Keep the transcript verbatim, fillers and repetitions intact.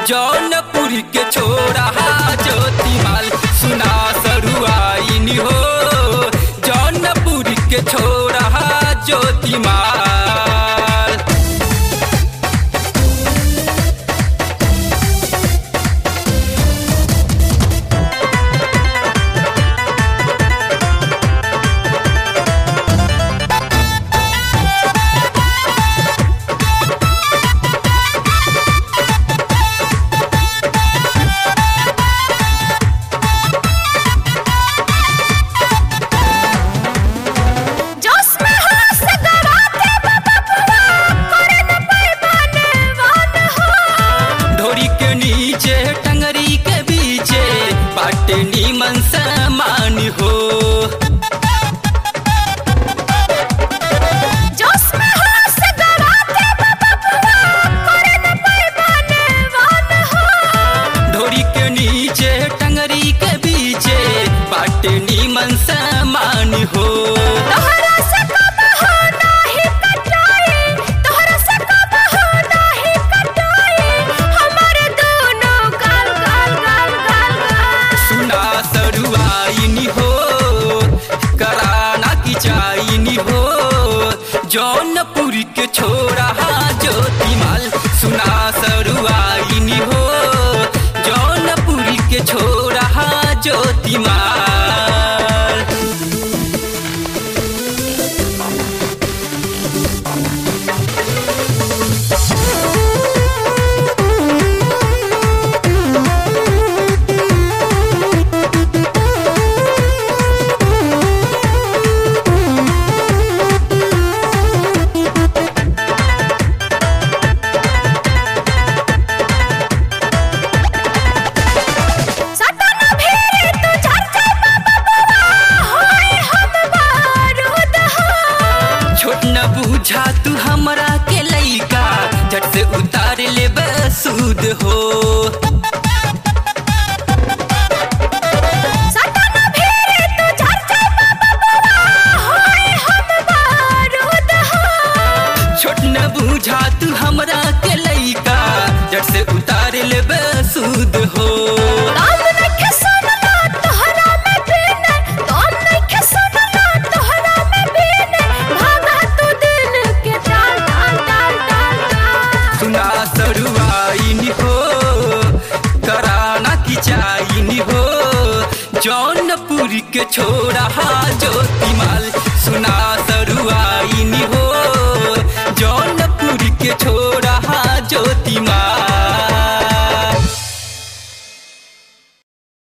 जौनपुर के छोरा ज्योतिमाल सुना सरुआइन हो। जौनपुर के छोरा ज्योतिमाल। नीचे टंगरी के बीचे बाटे नीमन समान हो। ढोरी के नीचे टंगरी के बीचे बाटे नीमन समान हो। जौनपुर के छोरा ज्योतिमाल सुना सरुआइन हो। जौनपुर के छोरा ज्योतिमाल। न बूझा तू हमरा के लइका झट से उतार ले बसूद हो। छोट न बूझा तू हमरा के लइका झट से उतार ले बसूद हो। जौनपुर के छोरा ज्योतिमाल सुना सरुआइन हो। जौनपुर के छोरा